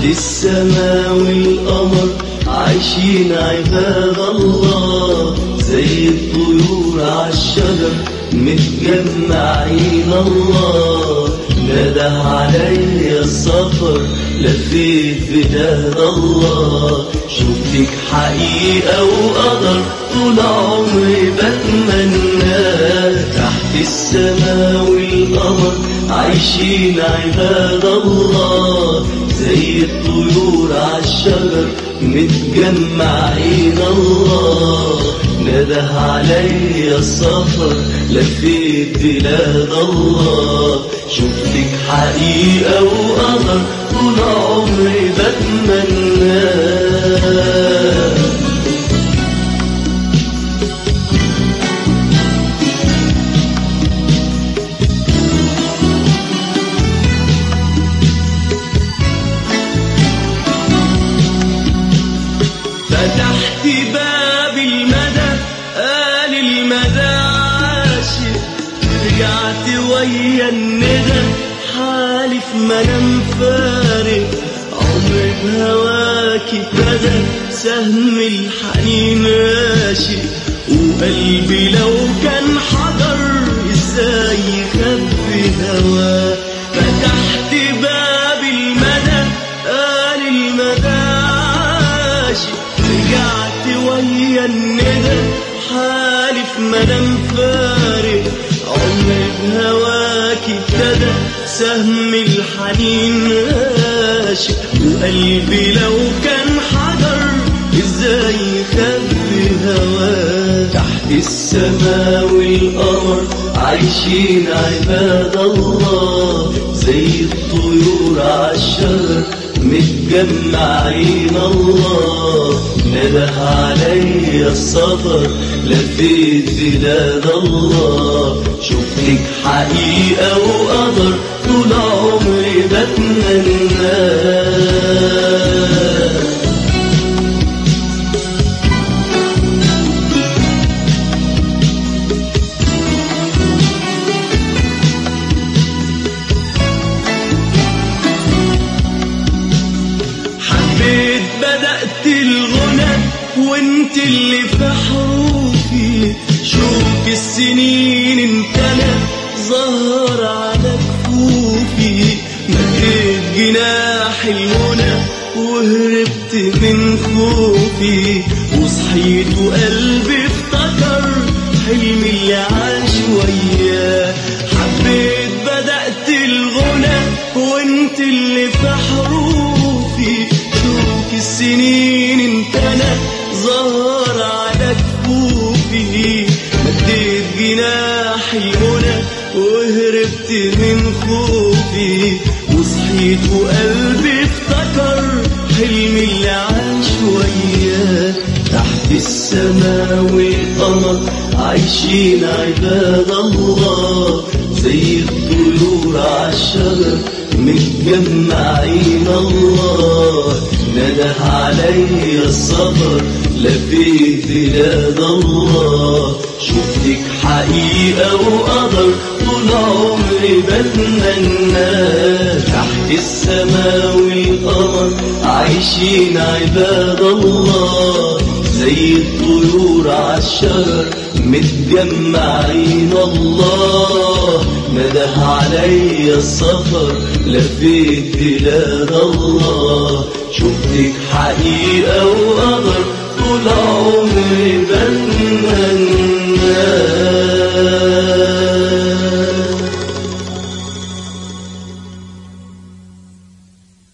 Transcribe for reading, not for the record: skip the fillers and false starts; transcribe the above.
السما والقمر عايشين عباد الله، زي الطيور عالشجر متجمعين الله. نده عليا السفر لفيت بلاد الله، شفتك حقيقة وقدر طول عمري بتمناه. تحت السما والقمر عايشين عباد الله، زي الطيور عالشجر متجمعين الله. نده عليا السفر لفيت بلاد الله، شفتك حقيقة وقدر طول عمري بتمناه. فتحت باب المدى قال المدى عاشق، رجعت ويا الندى حالف ما انا مفارق. عمري بهواكي ابتدى سهم الحنين راشق، وقلبي لو كان حجر ازاي يخبي هواه. فتحت باب المدى قال المدى عاشق، رجعت ويا الندى حالف ما انا مفارق. عمري بهواكي ابتدى سهم الحنين راشق، وقلبي لو كان حجر ازاي يخبي هواه. تحت السما والقمر عايشين عباد الله، زي الطيور عالشجر متجمعين الله. نده عليا السفر لفيت بلاد الله، شفتك حقيقة وقدر طول عمري بتمناه. بدأت الغنى وانت اللي في حروفي، شوك السنين امتلى ظهر على كفوفي. مديت جناح المنى وهربت من خوفي، وصحيت وقلبي افتكر حلمي اللي عاش وياه. حبيت بدأت الغنى وانت اللي في حروفي، السنين امتلى ظهر على كفوفي. مديت جناح المنى وهربت من خوفي، وصحيت وقلبي افتكر حلمي اللي عاش وياه. تحت السما والقمر عايشين عباد الله، زي الطيور عالشجر متجمعين الله. نده عليا السفر لفيت بلاد الله، شفتك حقيقة وقدر طول عمري بتمناه. تحت السما والقمر عايشين عباد الله، زي الطيور عالشجر متجمعين الله. نده عليا السفر لفيت بلاد الله، شفتك حقيقة وقدر طول عمري بتمناه.